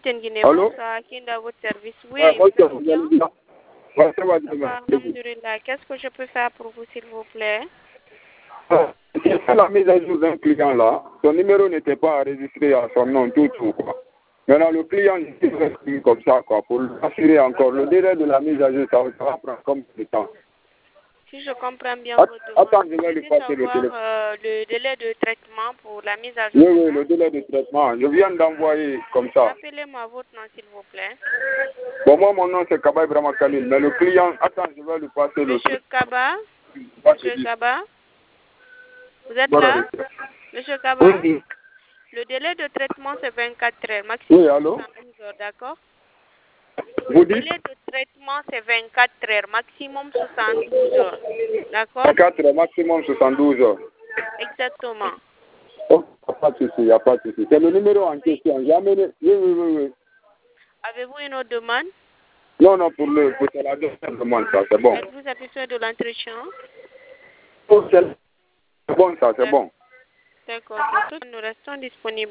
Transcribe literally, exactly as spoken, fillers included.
Capitaine Guinée, Allô? bonsoir, qui est à votre service? Oui, Ouais, vous bonsoir, allez vous allez bien? bien? Ouais, ça va, ça Ça va, va. alhamdoulilah. Qu'est-ce que je peux faire pour vous, s'il vous plaît? J'ai fait la mise à jour d'un client là. Son numéro n'était pas enregistré à son nom, tout, tout, quoi. Maintenant, le client, il reste comme ça, quoi, pour l'assurer encore. Le délai de la mise à jour, ça va prendre comme de temps. Si je comprends bien Att votre demande, Attends, je vous vais lui souhaitez passer le savoir téléphone. euh, le délai de traitement pour la mise à jour. Oui, oui, le délai de traitement. Je viens d'envoyer comme ça. Rappelez-moi votre nom, s'il vous plaît. Bon, moi, mon nom, c'est Kaba Ibrahima Khalil. Mais le client, attends, je vais lui passer le Monsieur Kaba, téléphone. Monsieur Kaba, vous êtes Voilà, là? oui. Monsieur Kaba, Oui, le délai de traitement, c'est vingt-quatre heures, maximum oui, allô? soixante-douze heures, d'accord? Vous Le dites délai de traitement, c'est vingt-quatre heures, maximum soixante-douze heures. D'accord? quatre heures, maximum soixante-douze heures. Exactement. Oh, il n'y a pas de souci, il n'y a pas de souci. C'est le numéro en question. J'ai amené... Oui, oui, oui, oui. Avez-vous une autre demande? Non, non, pour le pour la deuxième demande, ça, c'est bon. Êtes-vous satisfait de l'entretien? Oh, c'est bon, ça, c'est bon. D'accord. Pour tout, nous restons disponibles.